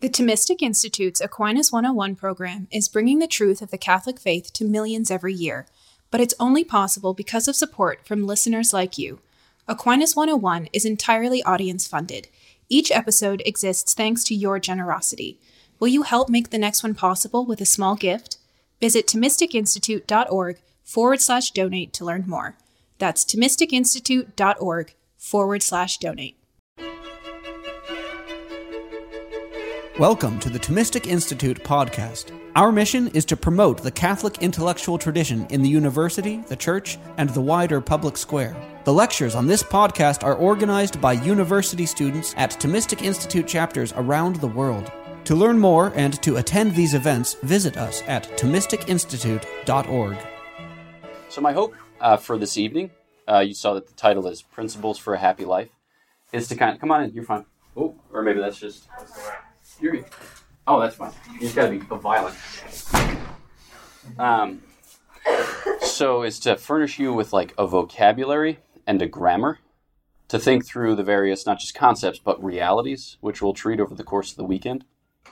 The Thomistic Institute's Aquinas 101 program is bringing the truth of the Catholic faith to millions every year, but it's only possible because of support from listeners like you. Aquinas 101 is entirely audience-funded. Each episode exists thanks to your generosity. Will you help make the next one possible with a small gift? Visit ThomisticInstitute.org/donate to learn more. That's ThomisticInstitute.org/donate. Welcome to the Thomistic Institute podcast. Our mission is to promote the Catholic intellectual tradition in the university, the church, and the wider public square. The lectures on this podcast are organized by university students at Thomistic Institute chapters around the world. To learn more and to attend these events, visit us at ThomisticInstitute.org. So my hope for this evening, you saw that the title is Principles for a Happy Life, is to come on in, you're fine. Oh, or maybe that's just... Oh, that's fine. You just gotta be violent. So is to furnish you with like a vocabulary and a grammar to think through the various, not just concepts, but realities, which we'll treat over the course of the weekend.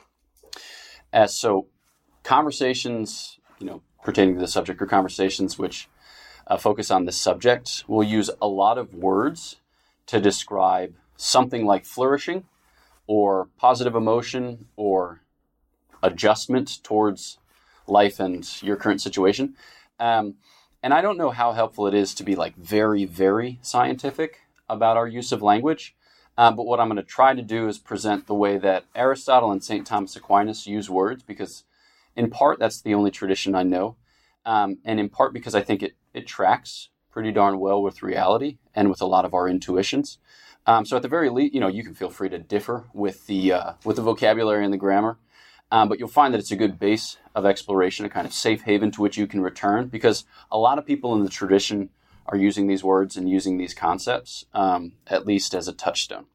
So conversations, pertaining to the subject or conversations which focus on this subject, we'll use a lot of words to describe something like flourishing, or positive emotion, or adjustment towards life and your current situation. And I don't know how helpful it is to be like very, very scientific about our use of language. But what I'm going to try to do is present the way that Aristotle and St. Thomas Aquinas use words, because in part that's the only tradition I know. And in part because I think it tracks pretty darn well with reality and with a lot of our intuitions. So at the very least, you can feel free to differ with the vocabulary and the grammar, but you'll find that it's a good base of exploration, a kind of safe haven to which you can return, because a lot of people in the tradition are using these words and using these concepts, at least as a touchstone.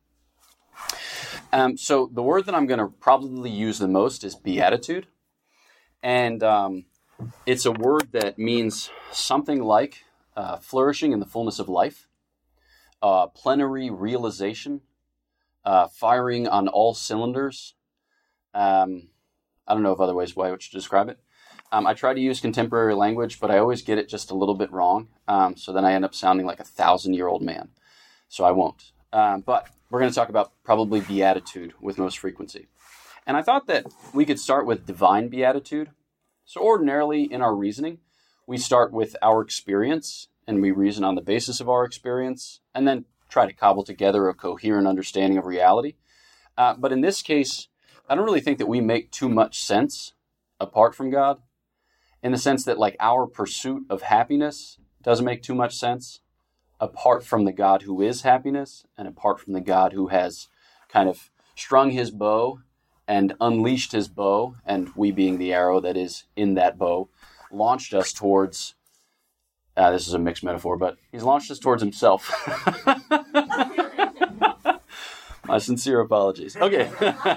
So the word that I'm going to probably use the most is beatitude, and it's a word that means something like flourishing in the fullness of life. Plenary realization, firing on all cylinders. I don't know of other ways why I would describe it. I try to use contemporary language, but I always get it just a little bit wrong. So then I end up sounding like a 1,000-year-old man. So I won't. But we're going to talk about probably beatitude with most frequency. And I thought that we could start with divine beatitude. So ordinarily in our reasoning, we start with our experience, and we reason on the basis of our experience, and then try to cobble together a coherent understanding of reality. But in this case, I don't really think that we make too much sense apart from God, in the sense that like our pursuit of happiness doesn't make too much sense apart from the God who is happiness, and apart from the God who has kind of strung his bow and unleashed his bow, and we being the arrow that is in that bow, launched us towards... this is a mixed metaphor, but he's launched us towards himself. My sincere apologies. Okay.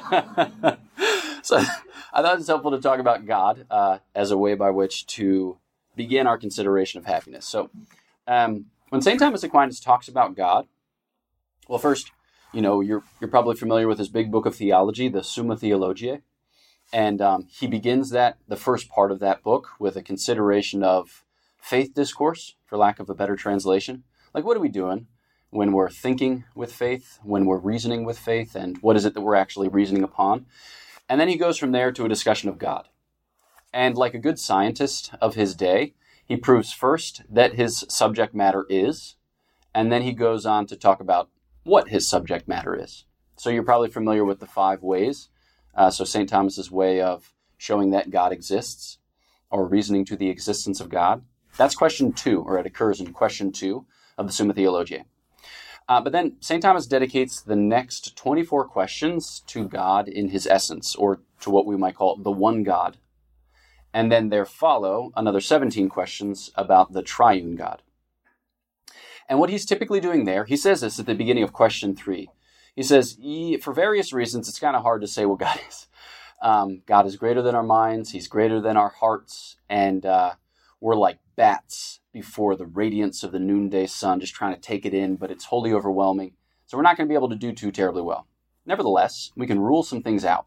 So I thought it's helpful to talk about God as a way by which to begin our consideration of happiness. So when St. Thomas Aquinas talks about God, well, first, you're probably familiar with his big book of theology, the Summa Theologiae. And he begins the first part of that book with a consideration of faith discourse, for lack of a better translation. Like, what are we doing when we're thinking with faith, when we're reasoning with faith, and what is it that we're actually reasoning upon? And then he goes from there to a discussion of God. And like a good scientist of his day, he proves first that his subject matter is, and then he goes on to talk about what his subject matter is. So you're probably familiar with the 5 ways. So St. Thomas's way of showing that God exists, or reasoning to the existence of God. That's question 2, or it occurs in question 2 of the Summa Theologiae. But then St. Thomas dedicates the next 24 questions to God in his essence, or to what we might call the one God. And then there follow another 17 questions about the triune God. And what he's typically doing there, he says this at the beginning of question 3. He says, for various reasons, it's kind of hard to say what God is. God is greater than our minds, he's greater than our hearts, and we're like bats before the radiance of the noonday sun, just trying to take it in, but it's wholly overwhelming. So we're not going to be able to do too terribly well. Nevertheless, we can rule some things out.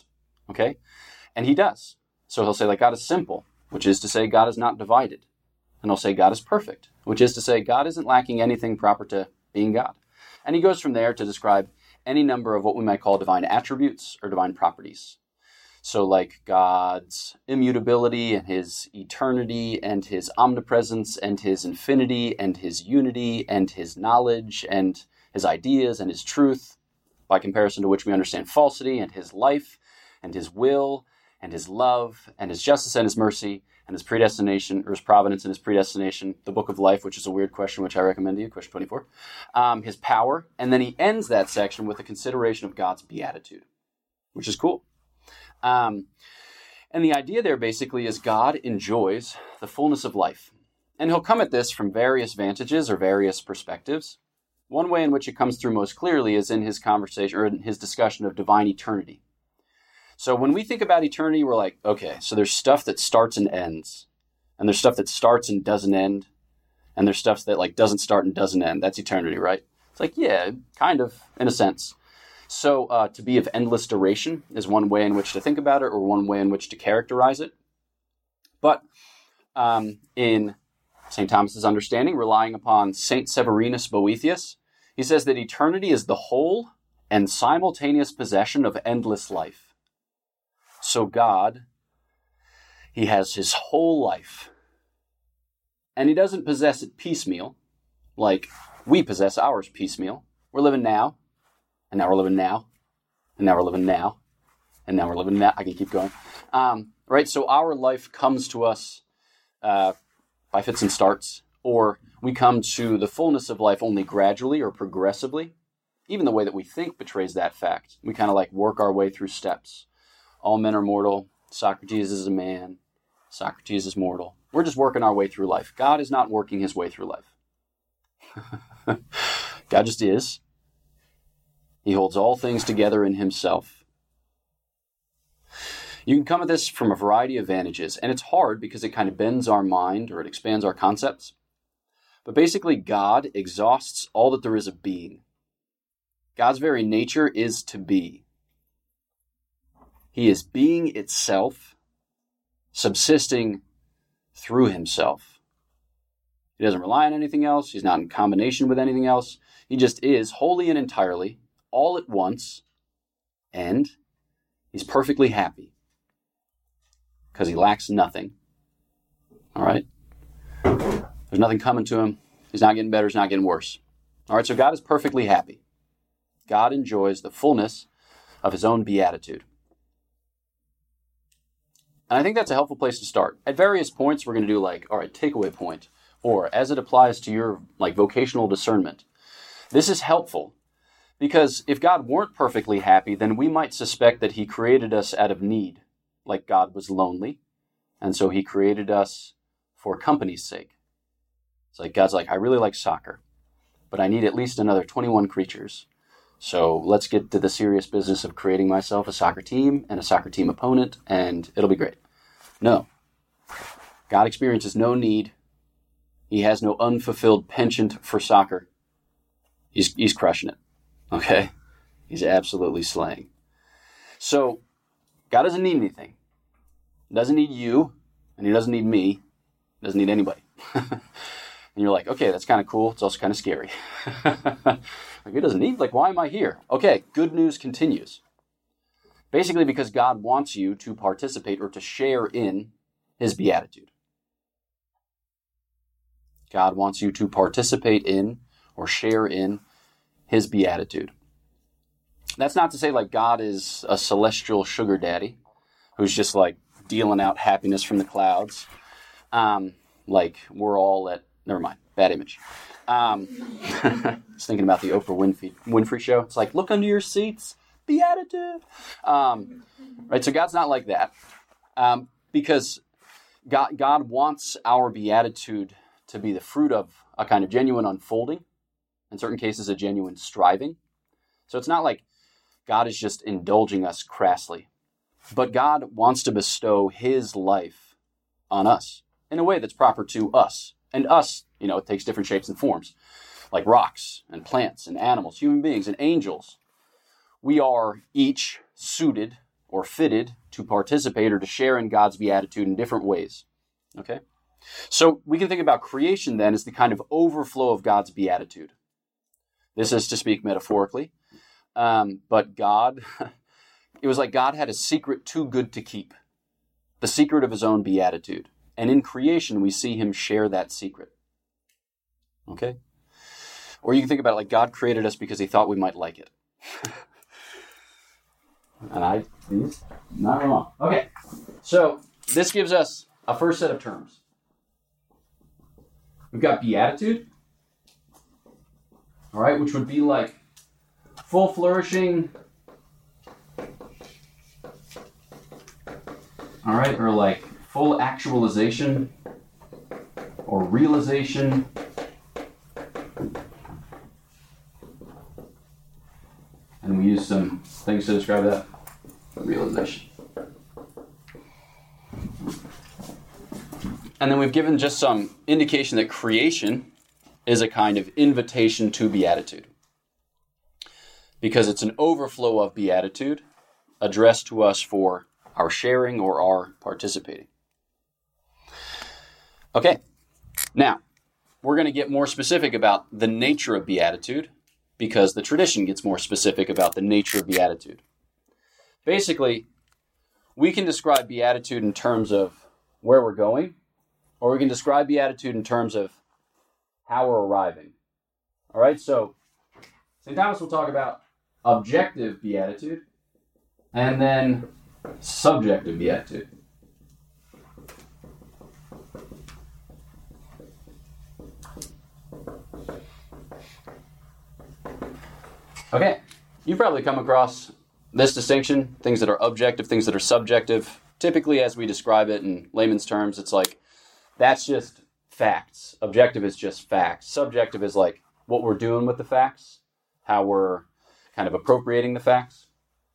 Okay? And he does. So he'll say, like, God is simple, which is to say God is not divided. And he'll say God is perfect, which is to say God isn't lacking anything proper to being God. And he goes from there to describe any number of what we might call divine attributes or divine properties. So like God's immutability and his eternity and his omnipresence and his infinity and his unity and his knowledge and his ideas and his truth, by comparison to which we understand falsity, and his life and his will and his love and his justice and his mercy and his predestination, or his providence and his predestination, the book of life, which is a weird question, which I recommend to you, question 24, his power. And then he ends that section with a consideration of God's beatitude, which is cool. And the idea there basically is God enjoys the fullness of life. And he'll come at this from various vantages or various perspectives. One way in which it comes through most clearly is in his conversation or in his discussion of divine eternity. So when we think about eternity, we're like, okay, so there's stuff that starts and ends, and there's stuff that starts and doesn't end, and there's stuff that like doesn't start and doesn't end. That's eternity, right? It's like, yeah, kind of, in a sense. So to be of endless duration is one way in which to think about it, or one way in which to characterize it. But in St. Thomas's understanding, relying upon St. Severinus Boethius, he says that eternity is the whole and simultaneous possession of endless life. So God, he has his whole life, and he doesn't possess it piecemeal, like we possess ours piecemeal. We're living now, and now we're living now, and now we're living now, and now we're living now. I can keep going. Right? So our life comes to us by fits and starts, or we come to the fullness of life only gradually or progressively. Even the way that we think betrays that fact. We kind of like work our way through steps. All men are mortal. Socrates is a man. Socrates is mortal. We're just working our way through life. God is not working his way through life. God just is. He holds all things together in himself. You can come at this from a variety of vantages, and it's hard because it kind of bends our mind or it expands our concepts. But basically, God exhausts all that there is of being. God's very nature is to be. He is being itself, subsisting through himself. He doesn't rely on anything else. He's not in combination with anything else. He just is wholly and entirely, all at once, and he's perfectly happy because he lacks nothing. All right? There's nothing coming to him. He's not getting better. He's not getting worse. All right, so God is perfectly happy. God enjoys the fullness of his own beatitude. And I think that's a helpful place to start. At various points, we're going to do like, all right, takeaway point, or as it applies to your like vocational discernment. This is helpful because if God weren't perfectly happy, then we might suspect that he created us out of need, like God was lonely. And so he created us for company's sake. It's like God's like, I really like soccer, but I need at least another 21 creatures. So let's get to the serious business of creating myself a soccer team and a soccer team opponent, and it'll be great. No. God experiences no need. He has no unfulfilled penchant for soccer. He's crushing it. Okay? He's absolutely slaying. So God doesn't need anything. He doesn't need you, and he doesn't need me. He doesn't need anybody. And you're like, okay, that's kind of cool. It's also kind of scary. Like, he doesn't need, like, why am I here? Okay, good news continues. Basically because God wants you to participate or to share in his beatitude. God wants you to participate in or share in his beatitude. That's not to say, like, God is a celestial sugar daddy who's just, like, dealing out happiness from the clouds. Like, we're all at... Never mind. Bad image. I was thinking about the Oprah Winfrey show. It's like, look under your seats. Beatitude. Right? So God's not like that. Because God wants our beatitude to be the fruit of a kind of genuine unfolding. In certain cases, a genuine striving. So it's not like God is just indulging us crassly. But God wants to bestow his life on us in a way that's proper to us. And us, you know, it takes different shapes and forms, like rocks and plants and animals, human beings and angels. We are each suited or fitted to participate or to share in God's beatitude in different ways. Okay? So we can think about creation then as the kind of overflow of God's beatitude. This is to speak metaphorically. But God, it was like God had a secret too good to keep. The secret of his own beatitude. And in creation, we see him share that secret. Okay? Or you can think about it like God created us because he thought we might like it. And not wrong. Okay. So this gives us a first set of terms. We've got beatitude. All right, which would be like full flourishing. All right, or like full actualization or realization. And we use some things to describe that. Realization. And then we've given just some indication that creation is a kind of invitation to beatitude. Because it's an overflow of beatitude addressed to us for our sharing or our participating. Okay, now we're going to get more specific about the nature of beatitude because the tradition gets more specific about the nature of beatitude. Basically, we can describe beatitude in terms of where we're going, or we can describe beatitude in terms of how we're arriving. All right, so St. Thomas will talk about objective beatitude and then subjective beatitude. Okay, you've probably come across this distinction, things that are objective, things that are subjective. Typically, as we describe it in layman's terms, it's like, that's just facts. Objective is just facts. Subjective is like what we're doing with the facts, how we're kind of appropriating the facts.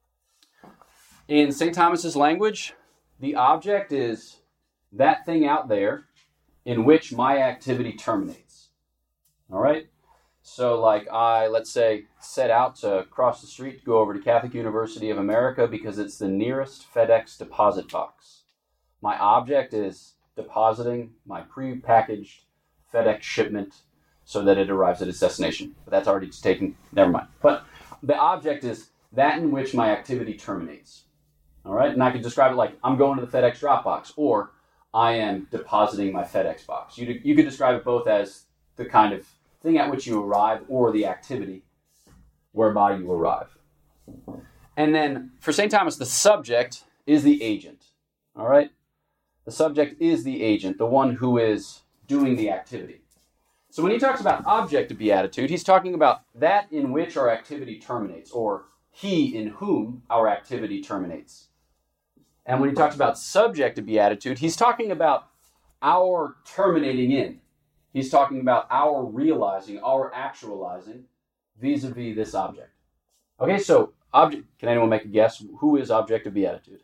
In St. Thomas's language, the object is that thing out there in which my activity terminates. All right? So like let's say, set out to cross the street to go over to Catholic University of America because it's the nearest FedEx deposit box. My object is depositing my pre-packaged FedEx shipment so that it arrives at its destination. But that's already taken, never mind. But the object is that in which my activity terminates. All right? And I can describe it like, I'm going to the FedEx drop box, or I am depositing my FedEx box. You could describe it both as the kind of thing at which you arrive or the activity whereby you arrive. And then for St. Thomas, the subject is the agent. All right? The subject is the agent, the one who is doing the activity. So when he talks about object of beatitude, he's talking about that in which our activity terminates, or he in whom our activity terminates. And when he talks about subject of beatitude, he's talking about our terminating in. He's talking about our realizing, our actualizing vis-a-vis this object. Okay, so object. Can anyone make a guess? Who is object of beatitude?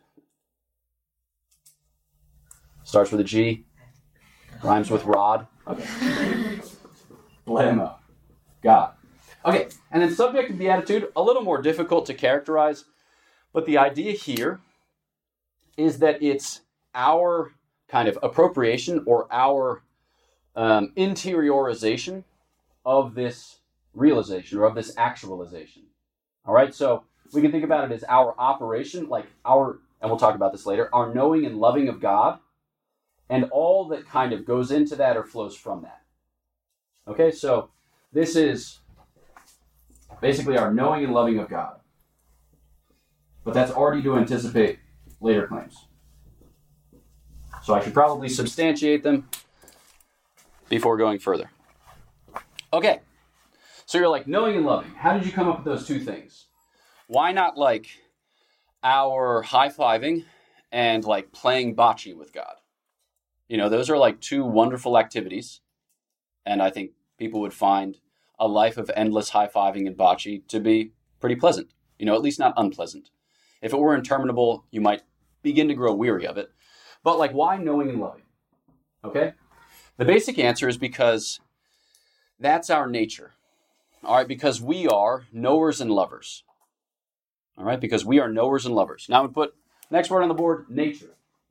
Starts with a G. Rhymes with rod. Okay. Blammo. God. Okay, and then subject of beatitude, a little more difficult to characterize, but the idea here is that it's our kind of appropriation or our interiorization of this realization or of this actualization. All right, so we can think about it as our operation, like our, and we'll talk about this later, our knowing and loving of God, and all that kind of goes into that or flows from that. Okay, so this is basically our knowing and loving of God. But that's already to anticipate later claims. So I should probably substantiate them before going further. Okay, so you're like, knowing and loving. How did you come up with those two things? Why not like our high-fiving and like playing bocce with God? You know, those are like two wonderful activities. And I think people would find a life of endless high-fiving and bocce to be pretty pleasant. You know, at least not unpleasant. If it were interminable, you might begin to grow weary of it. But like, why knowing and loving? Okay? The basic answer is because that's our nature. All right? Because we are knowers and lovers. All right? Because we are knowers and lovers. Now, I would put Next word on the board, nature.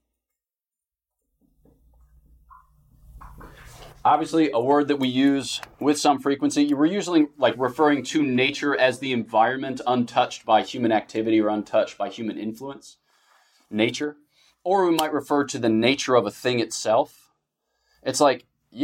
Obviously, a word that we use with some frequency. We're usually referring to nature as the environment untouched by human activity or untouched by human influence. Nature. Or we might refer to the nature of a thing itself. It's why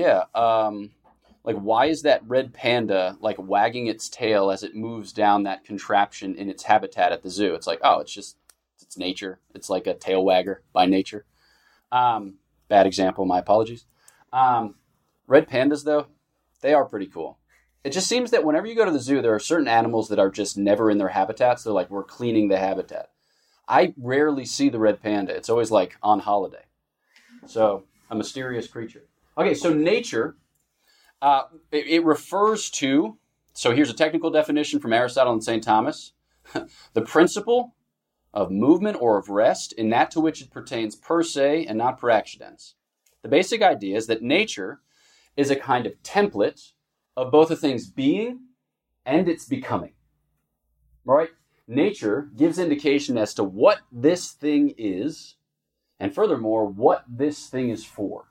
is that red panda wagging its tail as it moves down that contraption in its habitat at the zoo? It's it's nature. It's like a tail wagger by nature. Bad example, my apologies. Red pandas, though, they are pretty cool. It just seems that whenever you go to the zoo, there are certain animals that are just never in their habitats. They're we're cleaning the habitat. I rarely see the red panda. It's always on holiday. So, a mysterious creature. Okay, so nature, it refers to, so here's a technical definition from Aristotle and St. Thomas. The principle of movement or of rest in that to which it pertains per se and not per accidens. The basic idea is that nature is a kind of template of both a thing's being and its becoming. All right? Nature gives indication as to what this thing is, and furthermore, what this thing is for.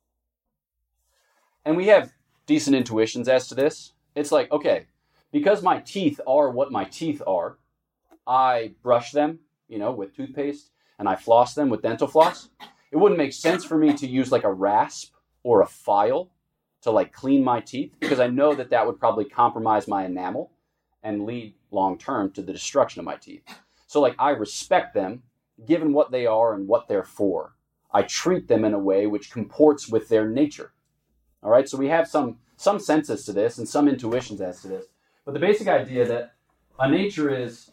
And we have decent intuitions as to this. It's okay, because my teeth are what my teeth are, I brush them, with toothpaste, and I floss them with dental floss. It wouldn't make sense for me to use a rasp or a file to clean my teeth, because I know that would probably compromise my enamel and lead long-term to the destruction of my teeth. So I respect them given what they are and what they're for. I treat them in a way which comports with their nature. All right, so we have some senses to this and some intuitions as to this. But the basic idea that a nature is,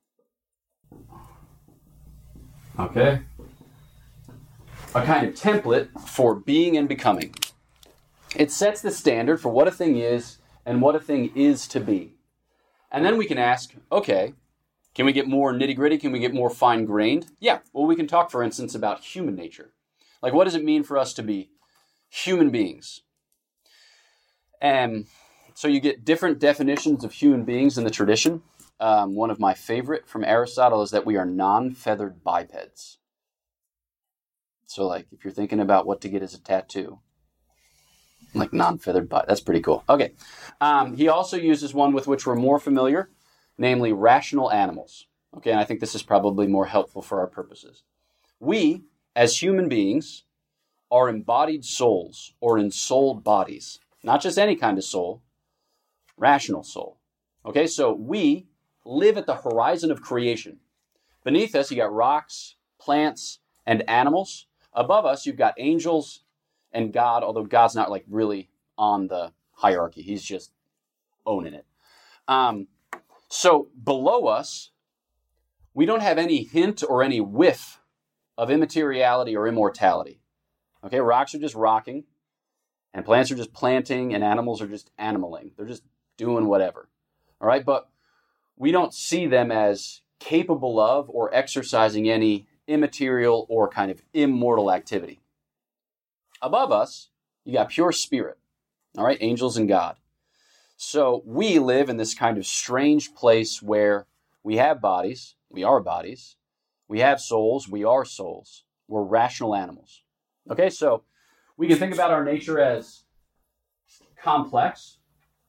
a kind of template for being and becoming. It sets the standard for what a thing is and what a thing is to be. And then we can ask, okay, can we get more nitty-gritty? Can we get more fine-grained? Yeah, well, we can talk, for instance, about human nature. What does it mean for us to be human beings? And so you get different definitions of human beings in the tradition. One of my favorite from Aristotle is that we are non-feathered bipeds. So if you're thinking about what to get as a tattoo, non-feathered biped, that's pretty cool. Okay. He also uses one with which we're more familiar, namely rational animals. Okay, and I think this is probably more helpful for our purposes. We, as human beings, are embodied souls or ensouled bodies. Not just any kind of soul, rational soul. Okay, so we live at the horizon of creation. Beneath us, you got rocks, plants, and animals. Above us, you've got angels and God, although God's not really on the hierarchy. He's just owning it. So below us, we don't have any hint or any whiff of immateriality or immortality. Okay, rocks are just rocking, and plants are just planting, and animals are just animaling. They're just doing whatever. All right, but we don't see them as capable of or exercising any immaterial or kind of immortal activity. Above us, you got pure spirit, all right, angels and God. So we live in this kind of strange place where we have bodies, we are bodies, we have souls, we are souls, we're rational animals. Okay, so we can think about our nature as complex,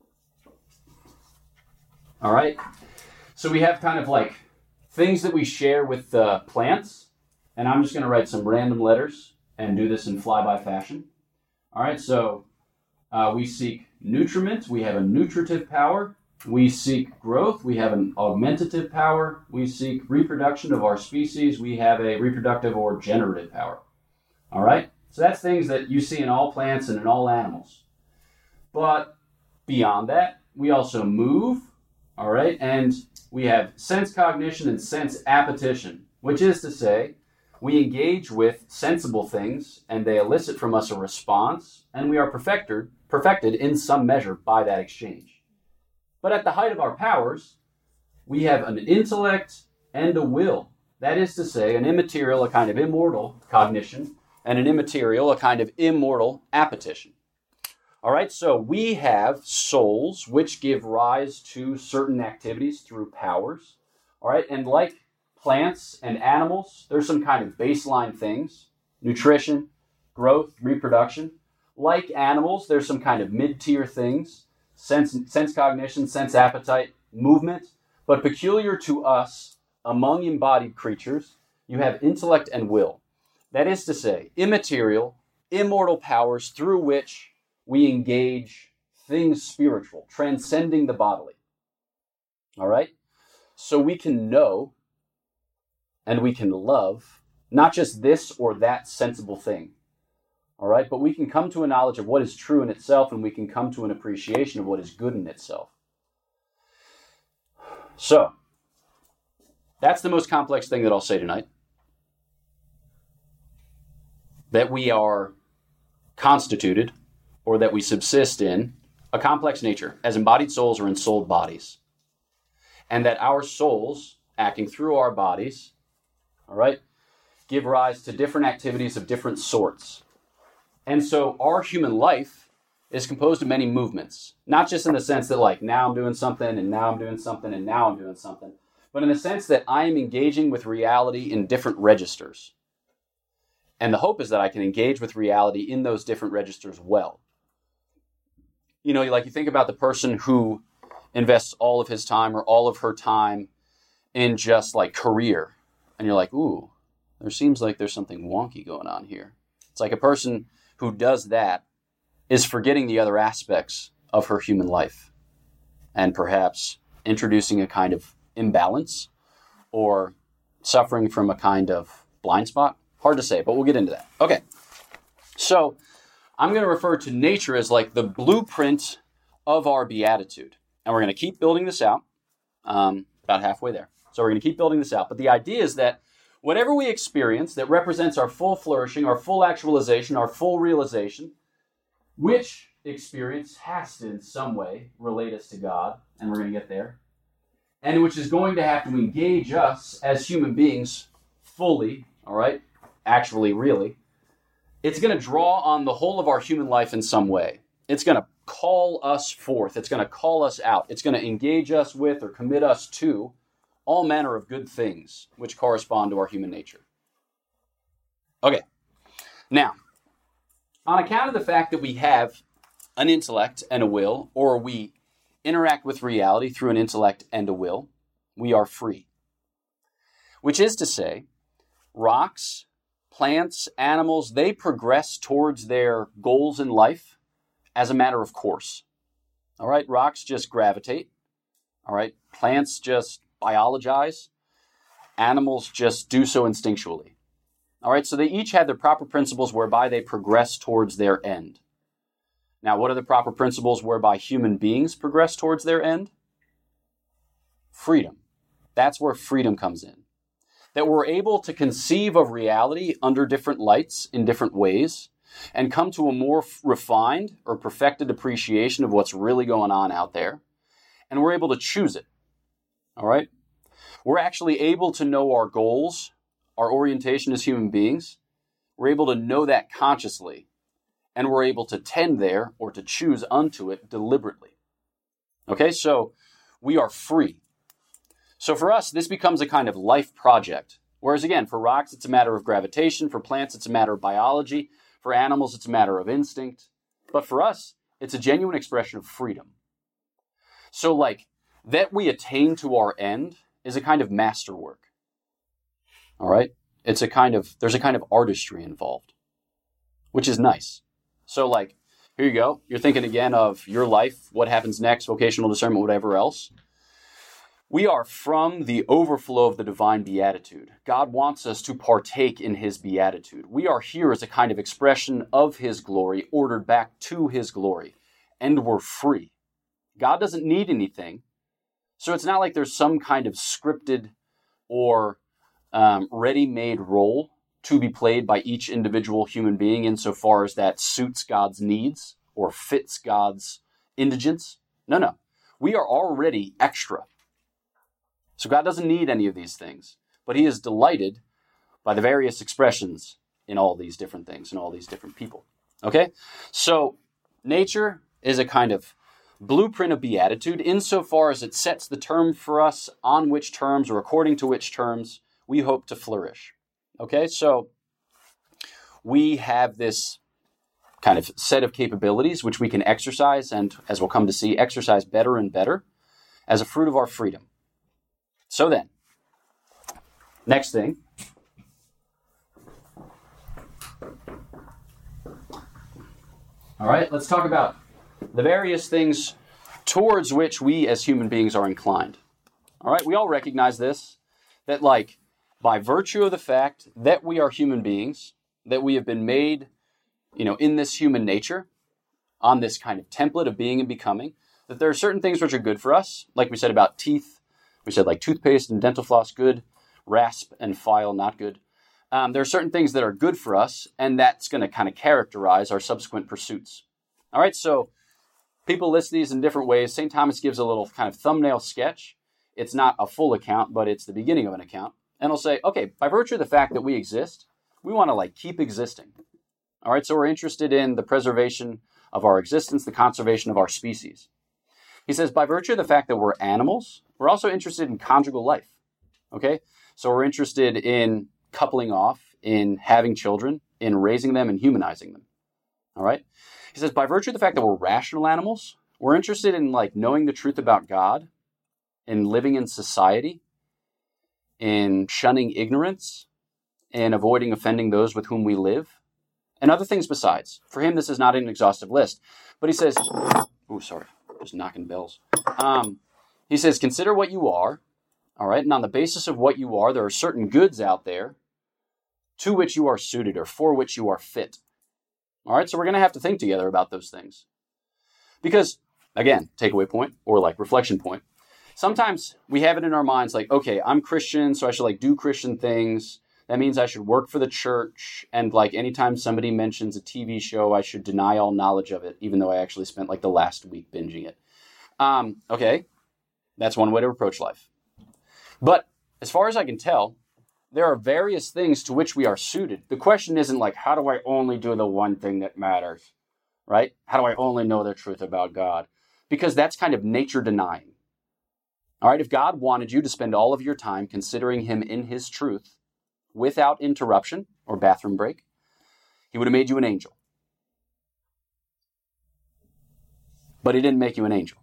all right? So we have kind of things that we share with the plants, and I'm just going to write some random letters and do this in flyby fashion. All right, so we seek nutriment, we have a nutritive power. We seek growth, we have an augmentative power. We seek reproduction of our species, we have a reproductive or generative power. All right, so that's things that you see in all plants and in all animals. But beyond that, we also move, all right, and we have sense cognition and sense appetition, which is to say, we engage with sensible things, and they elicit from us a response, and we are perfected in some measure by that exchange. But at the height of our powers, we have an intellect and a will. That is to say, an immaterial, a kind of immortal cognition, and an immaterial, a kind of immortal appetition. All right, so we have souls which give rise to certain activities through powers. All right, and like plants and animals, there's some kind of baseline things, nutrition, growth, reproduction. Like animals, there's some kind of mid-tier things, sense cognition, sense appetite, movement. But peculiar to us, among embodied creatures, you have intellect and will. That is to say, immaterial, immortal powers through which we engage things spiritual, transcending the bodily. All right? So we can know and we can love not just this or that sensible thing. All right? But we can come to a knowledge of what is true in itself, and we can come to an appreciation of what is good in itself. So, that's the most complex thing that I'll say tonight. That we are constituted, or that we subsist in, a complex nature as embodied souls or ensouled bodies. And that our souls, acting through our bodies, all right, give rise to different activities of different sorts. And so our human life is composed of many movements, not just in the sense that like now I'm doing something and now I'm doing something and now I'm doing something, but in the sense that I am engaging with reality in different registers. And the hope is that I can engage with reality in those different registers well. You know, like you think about the person who invests all of his time or all of her time in just like career. And you're like, ooh, there seems like there's something wonky going on here. It's like a person who does that is forgetting the other aspects of her human life and perhaps introducing a kind of imbalance or suffering from a kind of blind spot. Hard to say, but we'll get into that. Okay, so I'm going to refer to nature as like the blueprint of our beatitude. And we're going to keep building this out, about halfway there. So we're going to keep building this out. But the idea is that whatever we experience that represents our full flourishing, our full actualization, our full realization, which experience has to in some way relate us to God, and we're going to get there, and which is going to have to engage us as human beings fully, all right, actually, really, it's going to draw on the whole of our human life in some way. It's going to call us forth. It's going to call us out. It's going to engage us with or commit us to all manner of good things which correspond to our human nature. Okay, now, on account of the fact that we have an intellect and a will, or we interact with reality through an intellect and a will, we are free. Which is to say, rocks, plants, animals, they progress towards their goals in life as a matter of course. All right, rocks just gravitate. All right, plants just biologize. Animals just do so instinctually. All right, so they each have their proper principles whereby they progress towards their end. Now, what are the proper principles whereby human beings progress towards their end? Freedom. That's where freedom comes in. That we're able to conceive of reality under different lights in different ways and come to a more refined or perfected appreciation of what's really going on out there. And we're able to choose it. All right? We're actually able to know our goals, our orientation as human beings. We're able to know that consciously. And we're able to tend there or to choose unto it deliberately. Okay, so we are free. So for us, this becomes a kind of life project. Whereas again, for rocks, it's a matter of gravitation. For plants, it's a matter of biology. For animals, it's a matter of instinct. But for us, it's a genuine expression of freedom. So like, that we attain to our end is a kind of masterwork. All right? There's a kind of artistry involved, which is nice. So like, here you go. You're thinking again of your life, what happens next, vocational discernment, whatever else. We are from the overflow of the divine beatitude. God wants us to partake in his beatitude. We are here as a kind of expression of his glory, ordered back to his glory, and we're free. God doesn't need anything, so it's not like there's some kind of scripted or ready-made role to be played by each individual human being insofar as that suits God's needs or fits God's indigence. No. We are already extra. So God doesn't need any of these things, but he is delighted by the various expressions in all these different things and all these different people. Okay? So nature is a kind of blueprint of beatitude insofar as it sets the term for us on which terms or according to which terms we hope to flourish. Okay, so we have this kind of set of capabilities which we can exercise, and as we'll come to see, exercise better and better as a fruit of our freedom. So then, next thing. All right, let's talk about the various things towards which we as human beings are inclined. All right, we all recognize this, that like by virtue of the fact that we are human beings, that we have been made, in this human nature, on this kind of template of being and becoming, that there are certain things which are good for us. Like we said about teeth, we said like toothpaste and dental floss, good. Rasp and file, not good. There are certain things that are good for us, and that's going to kind of characterize our subsequent pursuits. All right, so people list these in different ways. St. Thomas gives a little kind of thumbnail sketch. It's not a full account, but it's the beginning of an account. And he'll say, okay, by virtue of the fact that we exist, we want to keep existing. All right, so we're interested in the preservation of our existence, the conservation of our species. He says, by virtue of the fact that we're animals, we're also interested in conjugal life. Okay, so we're interested in coupling off, in having children, in raising them and humanizing them. All right, he says, by virtue of the fact that we're rational animals, we're interested in knowing the truth about God, in living in society, in shunning ignorance, and avoiding offending those with whom we live, and other things besides. For him, this is not an exhaustive list. But he says, just knocking bells. He says, consider what you are, all right? And on the basis of what you are, there are certain goods out there to which you are suited or for which you are fit. All right, so we're going to have to think together about those things. Because, again, takeaway point or reflection point, sometimes we have it in our minds okay, I'm Christian, so I should do Christian things. That means I should work for the church, and anytime somebody mentions a TV show, I should deny all knowledge of it, even though I actually spent the last week binging it. Okay, that's one way to approach life. But as far as I can tell, there are various things to which we are suited. The question isn't how do I only do the one thing that matters, right? How do I only know the truth about God? Because that's kind of nature denying. All right, if God wanted you to spend all of your time considering him in his truth, without interruption or bathroom break, he would have made you an angel. But he didn't make you an angel.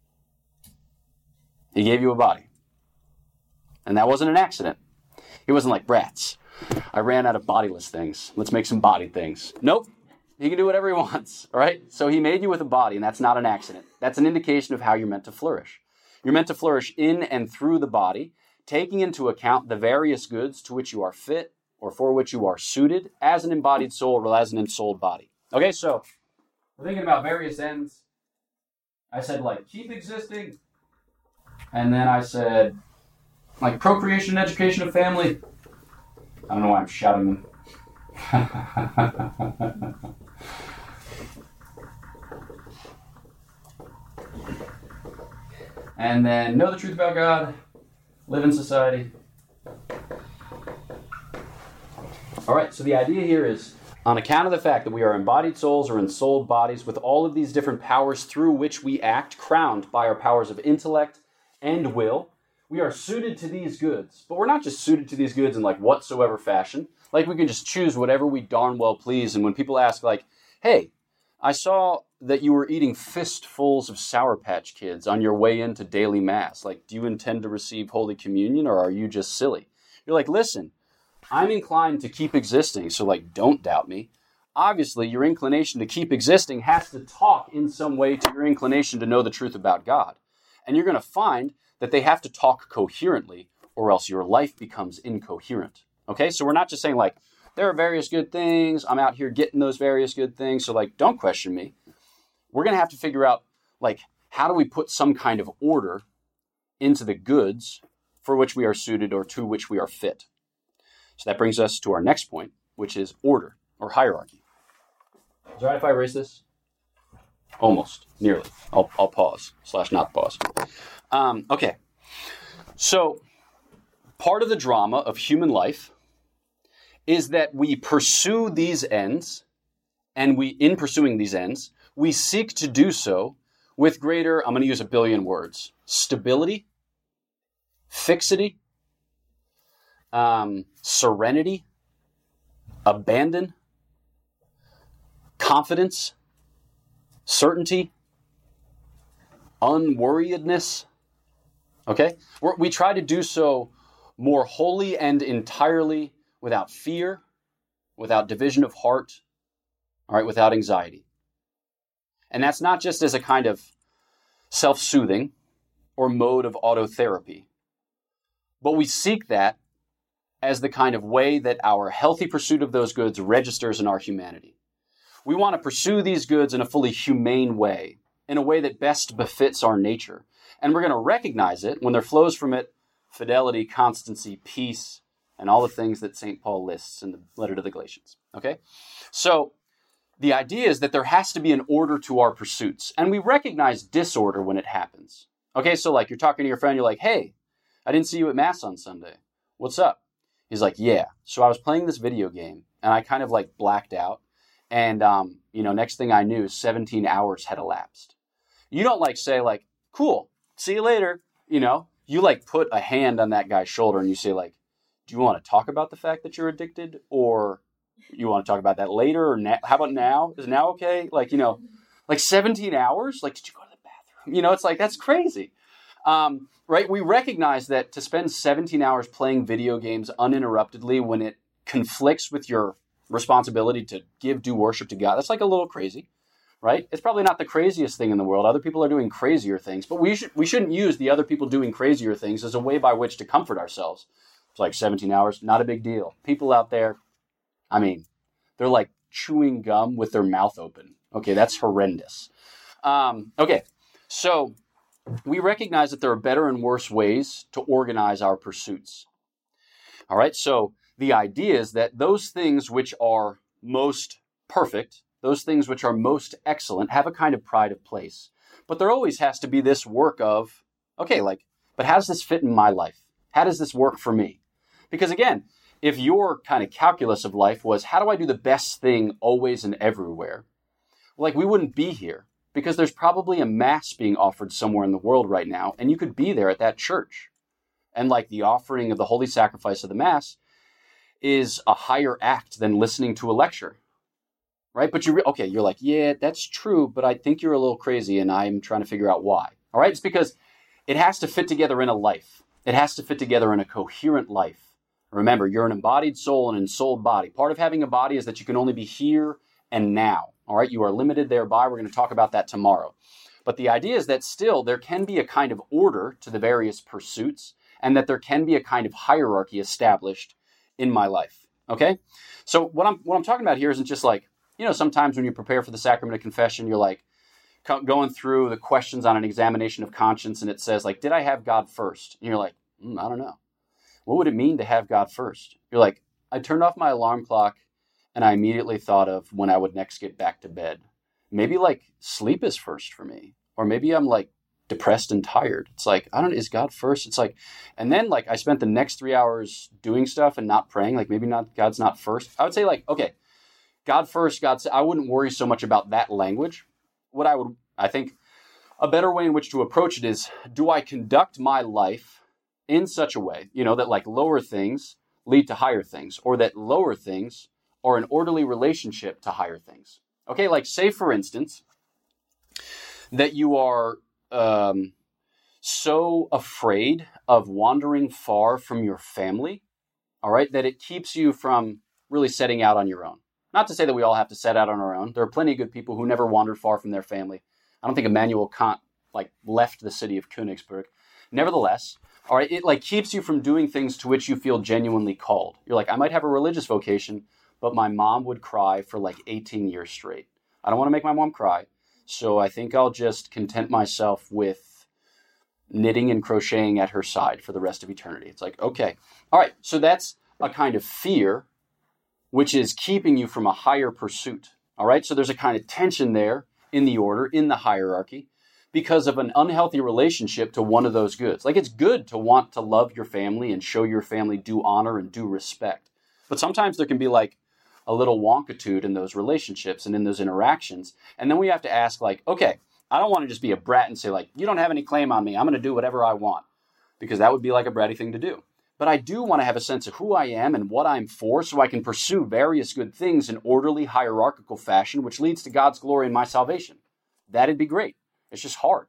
He gave you a body. And that wasn't an accident. He wasn't like, brats, I ran out of bodiless things. Let's make some body things. Nope. He can do whatever he wants, all right? So he made you with a body, and that's not an accident. That's an indication of how you're meant to flourish. You're meant to flourish in and through the body, taking into account the various goods to which you are fit or for which you are suited as an embodied soul or as an ensouled body. Okay, so we're thinking about various ends. I said, keep existing. And then I said, procreation and education of family. I don't know why I'm shouting them. And then know the truth about God. Live in society. All right, so the idea here is, on account of the fact that we are embodied souls or ensouled bodies with all of these different powers through which we act, crowned by our powers of intellect and will, we are suited to these goods. But we're not just suited to these goods in whatsoever fashion. We can just choose whatever we darn well please. And when people ask hey, I saw that you were eating fistfuls of Sour Patch Kids on your way into daily mass. Do you intend to receive Holy Communion, or are you just silly? You're listen, I'm inclined to keep existing, so don't doubt me. Obviously, your inclination to keep existing has to talk in some way to your inclination to know the truth about God. And you're going to find that they have to talk coherently, or else your life becomes incoherent. Okay, so we're not just saying there are various good things, I'm out here getting those various good things, so don't question me. We're going to have to figure out, how do we put some kind of order into the goods for which we are suited or to which we are fit? So that brings us to our next point, which is order or hierarchy. Is it all right if I erase this? Almost, nearly. I'll pause / not pause. Okay, so part of the drama of human life is that we pursue these ends, and in pursuing these ends, we seek to do so with greater, I'm going to use 1 billion words, stability, fixity, serenity, abandon, confidence, certainty, unworriedness. Okay? We try to do so more wholly and entirely without fear, without division of heart, all right, without anxiety. And that's not just as a kind of self-soothing or mode of autotherapy, but we seek that as the kind of way that our healthy pursuit of those goods registers in our humanity. We want to pursue these goods in a fully humane way, in a way that best befits our nature. And we're going to recognize it when there flows from it fidelity, constancy, peace, and all the things that St. Paul lists in the letter to the Galatians. Okay? So the idea is that there has to be an order to our pursuits, and we recognize disorder when it happens. Okay, so like you're talking to your friend, you're like, hey, I didn't see you at Mass on Sunday. What's up? He's like, yeah, so I was playing this video game, and I kind of like blacked out, and next thing I knew, 17 hours had elapsed. You don't like say like, cool, see you later, You like put a hand on that guy's shoulder and you say like, do you want to talk about the fact that you're addicted, or you want to talk about that later, or how about now? Is now okay? Like 17 hours? Like, did you go to the bathroom? It's like, that's crazy. Right? We recognize that to spend 17 hours playing video games uninterruptedly when it conflicts with your responsibility to give due worship to God, that's like a little crazy, right? It's probably not the craziest thing in the world. Other people are doing crazier things, but we shouldn't use the other people doing crazier things as a way by which to comfort ourselves. It's like 17 hours, not a big deal. People out there, they're like chewing gum with their mouth open. Okay, that's horrendous. Okay, so we recognize that there are better and worse ways to organize our pursuits. All right, so the idea is that those things which are most perfect, those things which are most excellent, have a kind of pride of place. But there always has to be this work of, okay, but how does this fit in my life? How does this work for me? Because again, if your kind of calculus of life was, how do I do the best thing always and everywhere? We wouldn't be here, because there's probably a Mass being offered somewhere in the world right now, and you could be there at that church. And the offering of the holy sacrifice of the Mass is a higher act than listening to a lecture, right? But you're like, yeah, that's true, but I think you're a little crazy, and I'm trying to figure out why. All right, it's because it has to fit together in a life. It has to fit together in a coherent life. Remember, you're an embodied soul and an ensouled body. Part of having a body is that you can only be here and now. All right, you are limited thereby. We're going to talk about that tomorrow. But the idea is that still there can be a kind of order to the various pursuits, and that there can be a kind of hierarchy established in my life. Okay? So what I'm talking about here isn't just sometimes when you prepare for the sacrament of confession, you're going through the questions on an examination of conscience, and it says did I have God first? And you're like, I don't know. What would it mean to have God first? You're like, I turned off my alarm clock and I immediately thought of when I would next get back to bed. Maybe sleep is first for me. Or maybe I'm depressed and tired. It's is God first? It's and then I spent the next 3 hours doing stuff and not praying. Maybe God's not first. I would say okay, God first, I wouldn't worry so much about that language. I think a better way in which to approach it is, do I conduct my life in such a way, that lower things lead to higher things, or that lower things are an orderly relationship to higher things. Okay, say for instance, that you are so afraid of wandering far from your family, all right, that it keeps you from really setting out on your own. Not to say that we all have to set out on our own. There are plenty of good people who never wandered far from their family. I don't think Immanuel Kant left the city of Königsberg. Nevertheless, all right, it keeps you from doing things to which you feel genuinely called. You're I might have a religious vocation, but my mom would cry for 18 years straight. I don't want to make my mom cry, so I think I'll just content myself with knitting and crocheting at her side for the rest of eternity. It's okay. All right, so that's a kind of fear which is keeping you from a higher pursuit. All right, so there's a kind of tension there in the order, in the hierarchy, because of an unhealthy relationship to one of those goods. It's good to want to love your family and show your family due honor and due respect. But sometimes there can be a little wonkitude in those relationships and in those interactions. And then we have to ask okay, I don't want to just be a brat and say you don't have any claim on me. I'm going to do whatever I want, because that would be a bratty thing to do. but I do want to have a sense of who I am and what I'm for so I can pursue various good things in orderly, hierarchical fashion, which leads to God's glory and my salvation. That'd be great. It's just hard.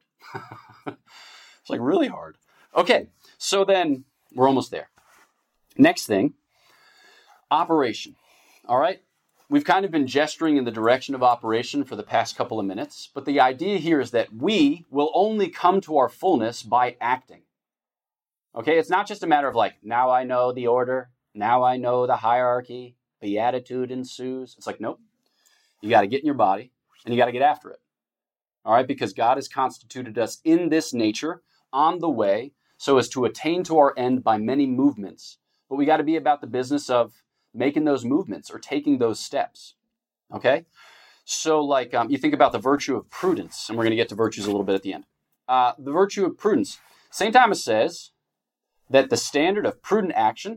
It's like really hard. Okay, so then we're almost there. Next thing, operation. All right? We've kind of been gesturing in the direction of operation for the past couple of minutes, but the idea here is that we will only come to our fullness by acting. Okay, it's not just a matter of like, now I know the order, now I know the hierarchy, beatitude ensues. It's like, nope. You got to get in your body and you got to get after it. All right, because God has constituted us in this nature on the way so as to attain to our end by many movements. But we got to be about the business of making those movements or taking those steps. Okay, so like you think about the virtue of prudence, and we're going to get to virtues a little bit at the end. The virtue of prudence. St. Thomas says that the standard of prudent action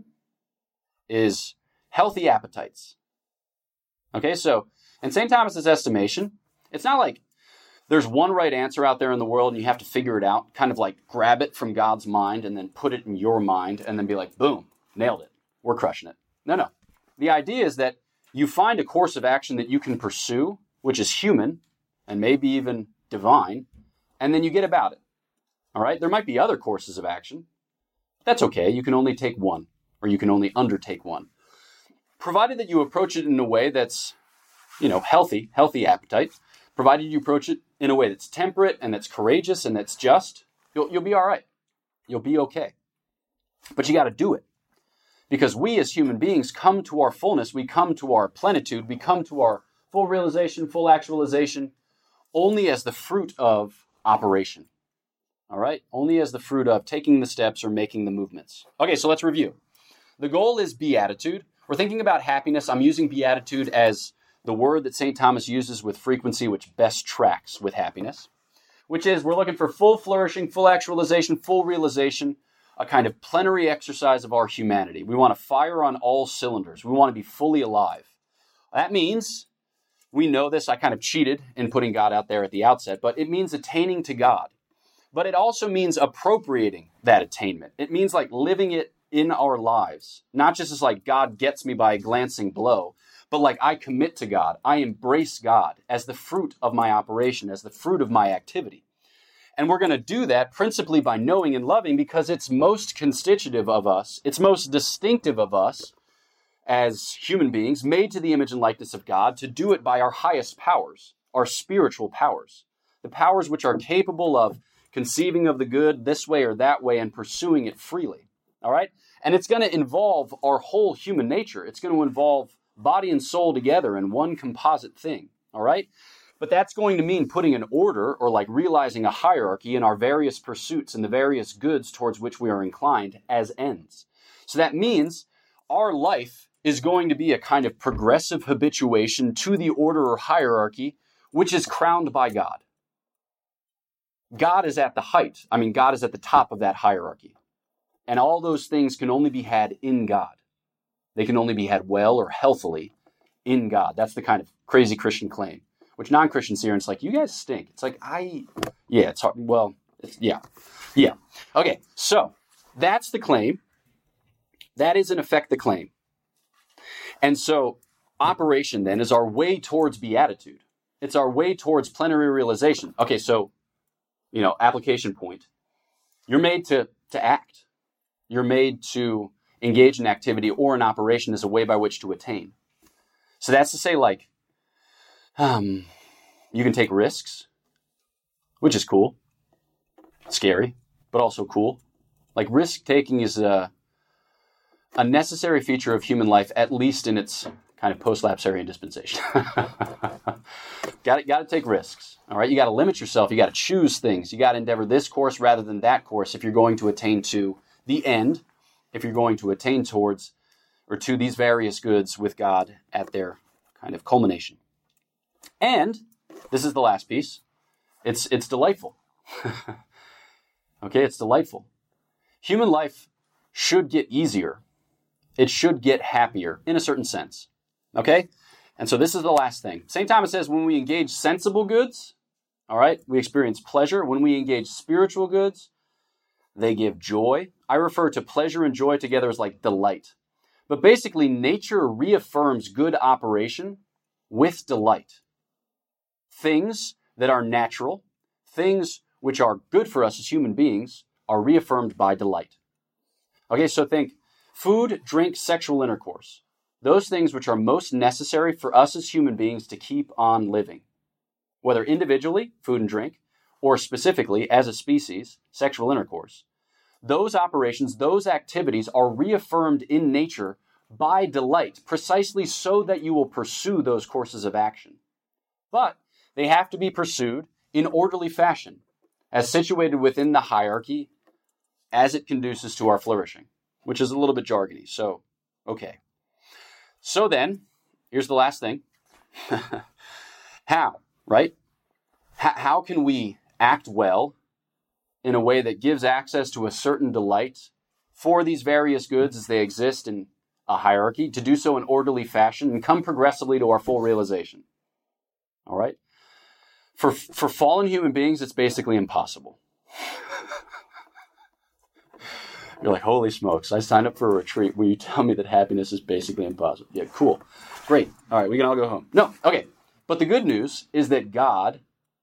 is healthy appetites. Okay, so in St. Thomas's estimation, it's not like there's one right answer out there in the world and you have to figure it out, kind of like grab it from God's mind and then put it in your mind and then be like, boom, nailed it. We're crushing it. No. The idea is that you find a course of action that you can pursue, which is human and maybe even divine, and then you get about it. All right? There might be other courses of action. That's okay. You can only take one, or you can only undertake one. Provided that you approach it in a way that's, healthy appetite, provided you approach it in a way that's temperate and that's courageous and that's just, you'll be all right. You'll be okay. But you got to do it. Because we as human beings come to our fullness, we come to our plenitude, we come to our full realization, full actualization, only as the fruit of operation. All right? Only as the fruit of taking the steps or making the movements. Okay, so let's review. The goal is beatitude. We're thinking about happiness. I'm using beatitude as the word that St. Thomas uses with frequency, which best tracks with happiness, which is we're looking for full flourishing, full actualization, full realization, a kind of plenary exercise of our humanity. We want to fire on all cylinders. We want to be fully alive. That means, we know this, I kind of cheated in putting God out there at the outset, but it means attaining to God. But it also means appropriating that attainment. It means like living it in our lives, not just as like God gets me by a glancing blow, but like I commit to God. I embrace God as the fruit of my operation, as the fruit of my activity. And we're going to do that principally by knowing and loving because it's most constitutive of us, it's most distinctive of us as human beings made to the image and likeness of God to do it by our highest powers, our spiritual powers, the powers which are capable of conceiving of the good this way or that way and pursuing it freely. All right? And it's going to involve our whole human nature. It's going to involve body and soul together in one composite thing. All right? But that's going to mean putting an order or like realizing a hierarchy in our various pursuits and the various goods towards which we are inclined as ends. So that means our life is going to be a kind of progressive habituation to the order or hierarchy, which is crowned by God. God is at the height. God is at the top of that hierarchy. And all those things can only be had in God. They can only be had well or healthily in God. That's the kind of crazy Christian claim, which non-Christians hear and it's like, you guys stink. It's like, it's hard. Well, yeah. Okay, so that's the claim. That is in effect the claim. And so operation then is our way towards beatitude. It's our way towards plenary realization. Okay, so, application point. You're made to act. You're made to engage in activity or an operation as a way by which to attain. So that's to say, like, you can take risks, which is cool, scary, but also cool. Like risk-taking is a necessary feature of human life, at least in its kind of post-lapsarian dispensation. Got to take risks. All right, you got to limit yourself. You got to choose things. You got to endeavor this course rather than that course if you're going to attain to the end, if you're going to attain towards or to these various goods with God at their kind of culmination. And this is the last piece. It's delightful. Okay, it's delightful. Human life should get easier. It should get happier in a certain sense. Okay? And so this is the last thing. St. Thomas says when we engage sensible goods, all right, we experience pleasure. When we engage spiritual goods, they give joy. I refer to pleasure and joy together as like delight. But basically, nature reaffirms good operation with delight. Things that are natural, things which are good for us as human beings, are reaffirmed by delight. Okay, so think food, drink, sexual intercourse. Those things which are most necessary for us as human beings to keep on living. Whether individually, food and drink, or specifically as a species, sexual intercourse. Those operations, those activities are reaffirmed in nature by delight, precisely so that you will pursue those courses of action. But they have to be pursued in orderly fashion, as situated within the hierarchy as it conduces to our flourishing, which is a little bit jargony. So, okay. So then, here's the last thing. How, right? How can we act well in a way that gives access to a certain delight for these various goods as they exist in a hierarchy, to do so in orderly fashion and come progressively to our full realization? All right? For fallen human beings, it's basically impossible. You're like, holy smokes, I signed up for a retreat where you tell me that happiness is basically impossible. Yeah, cool. Great. All right, we can all go home. No, okay. But the good news is that God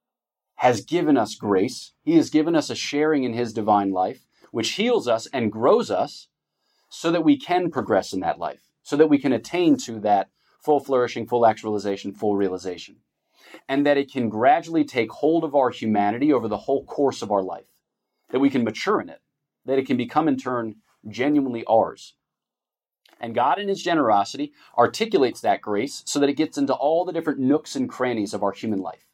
has given us grace. He has given us a sharing in his divine life, which heals us and grows us so that we can progress in that life, so that we can attain to that full flourishing, full actualization, full realization. And that it can gradually take hold of our humanity over the whole course of our life, that we can mature in it, that it can become in turn genuinely ours. And God in his generosity articulates that grace so that it gets into all the different nooks and crannies of our human life.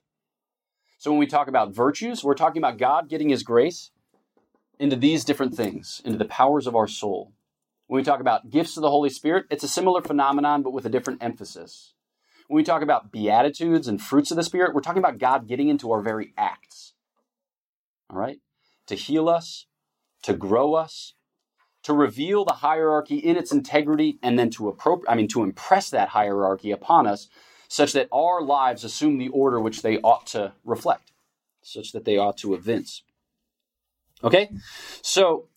So when we talk about virtues, we're talking about God getting his grace into these different things, into the powers of our soul. When we talk about gifts of the Holy Spirit, it's a similar phenomenon, but with a different emphasis. When we talk about beatitudes and fruits of the Spirit, we're talking about God getting into our very acts. All right? To heal us, to grow us, to reveal the hierarchy in its integrity, and then to impress that hierarchy upon us such that our lives assume the order which they ought to reflect, such that they ought to evince. Okay? So,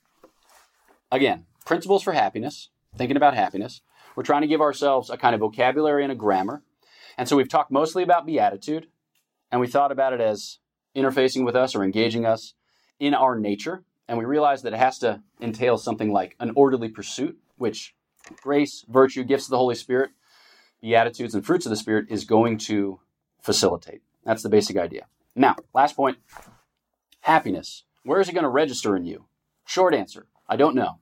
again, principles for happiness, thinking about happiness. We're trying to give ourselves a kind of vocabulary and a grammar. And so we've talked mostly about beatitude, and we thought about it as interfacing with us or engaging us in our nature. And we realized that it has to entail something like an orderly pursuit, which grace, virtue, gifts of the Holy Spirit, beatitudes, and fruits of the Spirit is going to facilitate. That's the basic idea. Now, last point, happiness. Where is it going to register in you? Short answer, I don't know.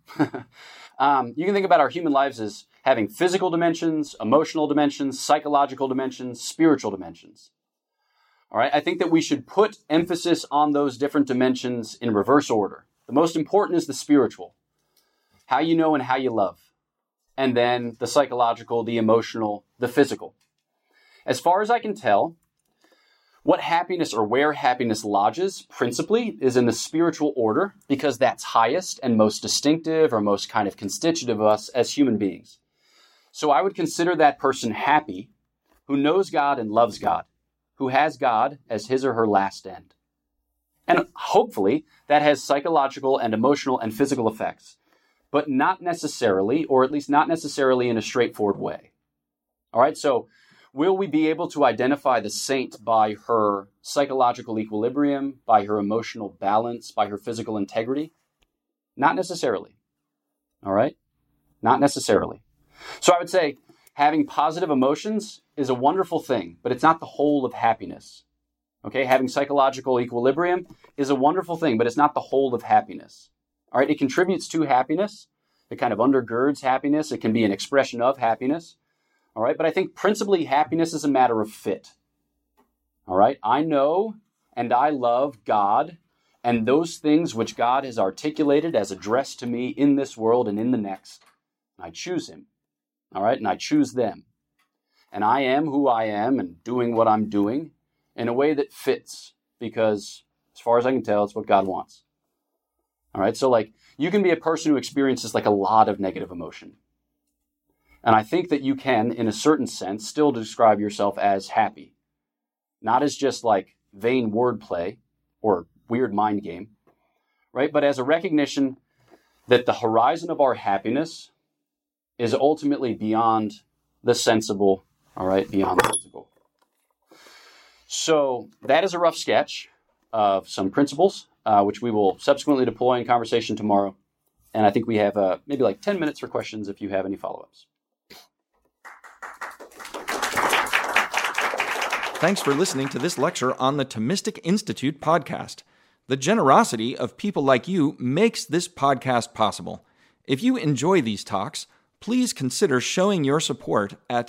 You can think about our human lives as having physical dimensions, emotional dimensions, psychological dimensions, spiritual dimensions. All right, I think that we should put emphasis on those different dimensions in reverse order. The most important is the spiritual, how you know and how you love. And then the psychological, the emotional, the physical. As far as I can tell, what happiness or where happiness lodges principally is in the spiritual order, because that's highest and most distinctive or most kind of constitutive of us as human beings. So I would consider that person happy who knows God and loves God, who has God as his or her last end. And hopefully that has psychological and emotional and physical effects, but not necessarily, or at least not necessarily in a straightforward way. All right, so will we be able to identify the saint by her psychological equilibrium, by her emotional balance, by her physical integrity? Not necessarily. All right? Not necessarily. So I would say having positive emotions is a wonderful thing, but it's not the whole of happiness. Okay? Having psychological equilibrium is a wonderful thing, but it's not the whole of happiness. All right? It contributes to happiness. It kind of undergirds happiness. It can be an expression of happiness. All right? But I think principally happiness is a matter of fit. All right? I know and I love God and those things which God has articulated as addressed to me in this world and in the next. I choose him. All right? And I choose them. And I am who I am and doing what I'm doing in a way that fits, because as far as I can tell, it's what God wants. All right? So like, you can be a person who experiences like a lot of negative emotion. And I think that you can, in a certain sense, still describe yourself as happy. Not as just like vain wordplay or weird mind game, right? But as a recognition that the horizon of our happiness is ultimately beyond the sensible, all right, beyond the physical. So that is a rough sketch of some principles, which we will subsequently deploy in conversation tomorrow. And I think we have maybe like 10 minutes for questions if you have any follow-ups. Thanks for listening to this lecture on the Thomistic Institute podcast. The generosity of people like you makes this podcast possible. If you enjoy these talks, please consider showing your support at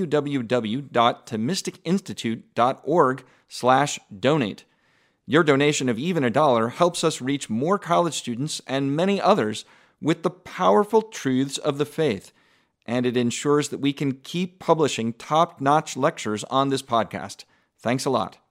www.thomisticinstitute.org/donate. Your donation of even $1 helps us reach more college students and many others with the powerful truths of the faith, and it ensures that we can keep publishing top-notch lectures on this podcast. Thanks a lot.